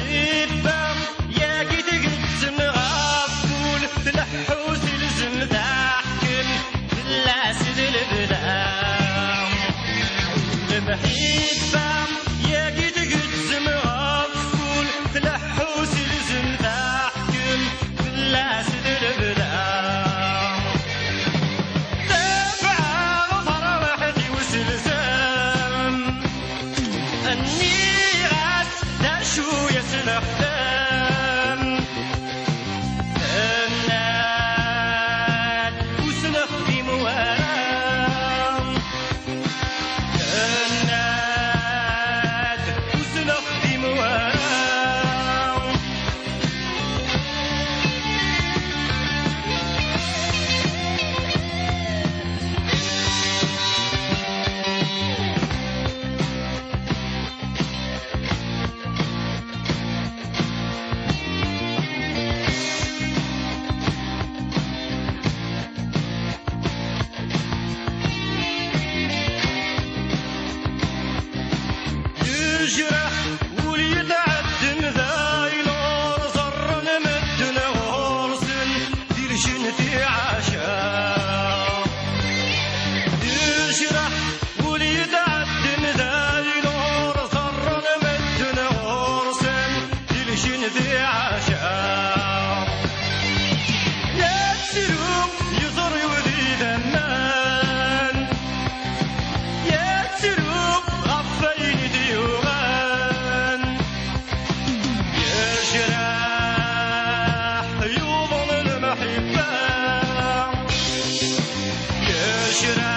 المحبة يا جيت قلت مغفول تلحوس لزم ضحكن لا سيد البلام المحبة يا جيت قلت مغفول تلحوس لزم ضحكن لا سيد البلام دفع فرحتي وسلسام النيرات داشو يسلح دم الناد وسلح في موالام الناد وسلح في موالام يجرح وليتعدم ذا ينور زر نمدنا غرسن دير جنتي عشا يجرح وليتعدم ذا ينور زر نمدنا غرسن دير جنتي عشا لا تسلوك يزر وذي دمان يا تسلوك غفين ديوغان يا جراح يوضن المحبة يا جراح